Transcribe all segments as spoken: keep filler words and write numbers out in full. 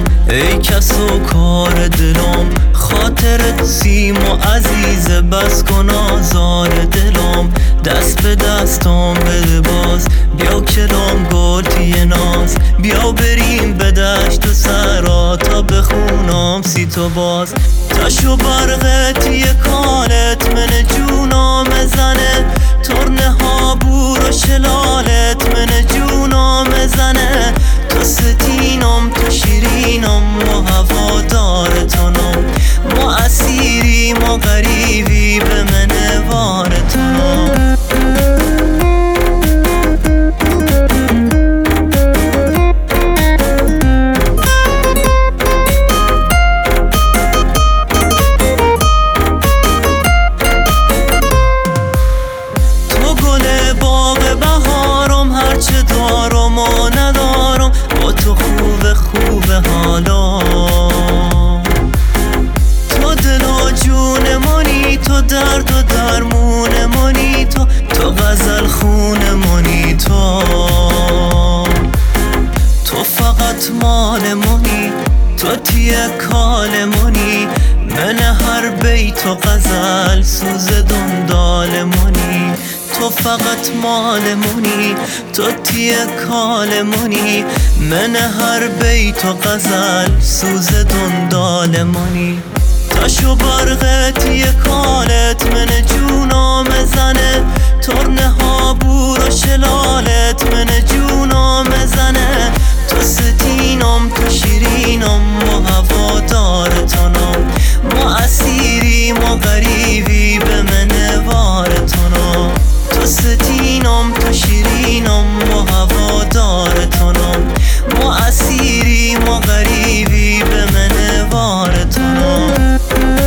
ای کس و کار دلم، خاطرت سیم و عزیزه، بس کن آزار دلم. دست به دستم بده باز، بیا کلام گلتی ناز، بیا بریم به دشت و صحرا تا بخونم سی تو باز. تشو برقت یه کالت من جونام زنه، ترنه ها بور و شلالت من جونام زنه. تو ستینم تو شیرینم و هوادارتونم، ما اسیریم و غریبی به من وارتونم. تو گل باغ بهارم، هرچه دارم و ندارم، با تو خوب خوب حالا. تو دل و جون منی، تو درد و درمون منی، تو تو غزل خون منی، تو تو فقط مال منی، تو تیه کال منی، من هر بیت و غزل سوز دندال منی. تو فقط مال منی، تو تیه کال منی، من هر بیت و غزل سوز دندال منی. تشو برقت یه کالت من جونام زنه، ترنه ها بور و شلالت من جونام زنه. تو ستینم تو شیرینم و هوادارتونم، ما اسیریم و غریبی به من وارتونم. تو ستینم تو شیرینم و هوادارتونم، ما اسیریم و غریبی به من وارتونم.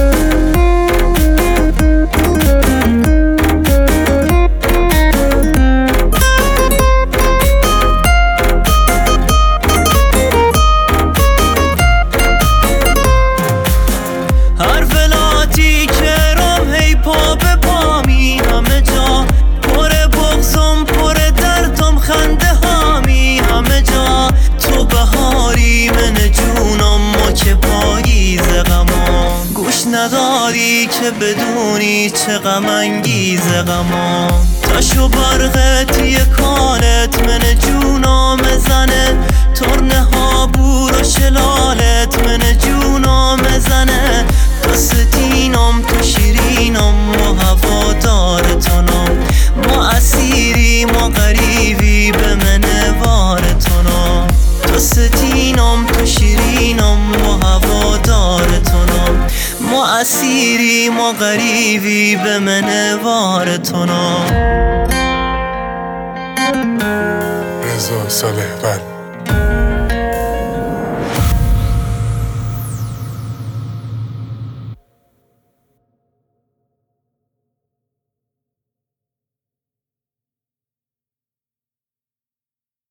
هر ولاتی که رم هی پا به پامی، همه جا پر بغزم پر دردم خنده هامی، همه جا تو بهاری من جونم ما که پاییز غمام. گوش نداری که بدونی چه غم انگیز غمام. تشو برقت یه کالت من جونام زنه، ترنه ها بور و شلالت من جونام زنه. تو ستینم تو شیرینم و هوادارتونم، ما اسیریم و غریبی به من وارتونم. تو ستینم تو شیرینم و هوادارتونم، ما اسیریم و غریبی به من وارتونم. رضا صالح بند.